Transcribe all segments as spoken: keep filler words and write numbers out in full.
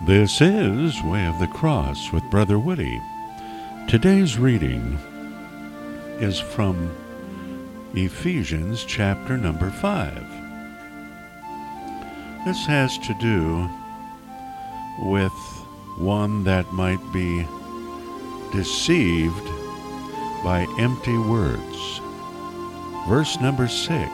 This is Way of the Cross with Brother Woody. Today's reading is from Ephesians chapter number five. This has to do with one that might be deceived by empty words. Verse number six.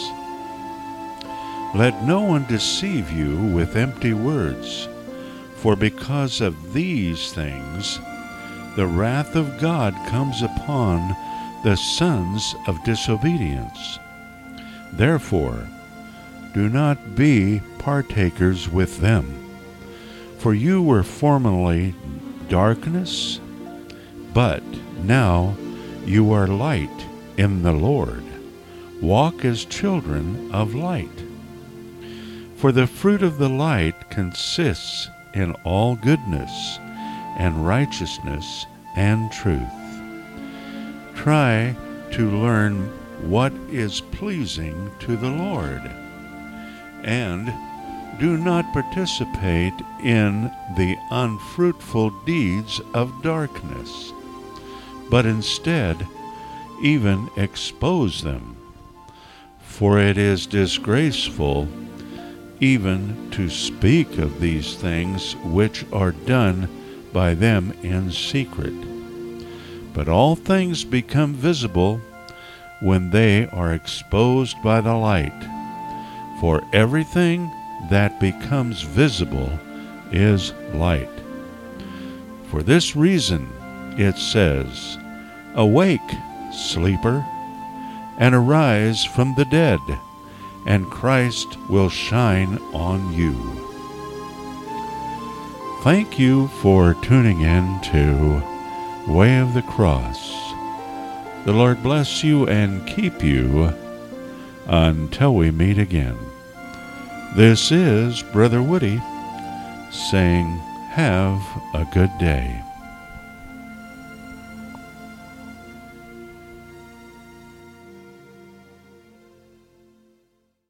Let no one deceive you with empty words, for because of these things the wrath of God comes upon the sons of disobedience. Therefore, do not be partakers with them. For you were formerly darkness, but now you are light in the Lord. Walk as children of light. For the fruit of the light consists in all goodness and righteousness and truth. Try to learn what is pleasing to the Lord, and do not participate in the unfruitful deeds of darkness, but instead even expose them. For it is disgraceful even to speak of these things which are done by them in secret. But all things become visible when they are exposed by the light. For everything that becomes visible is light. For this reason it says, Awake, sleeper, and arise from the dead, and Christ will shine on you. Thank you for tuning in to Way of the Cross. The Lord bless you and keep you until we meet again. This is Brother Woody saying, have a good day.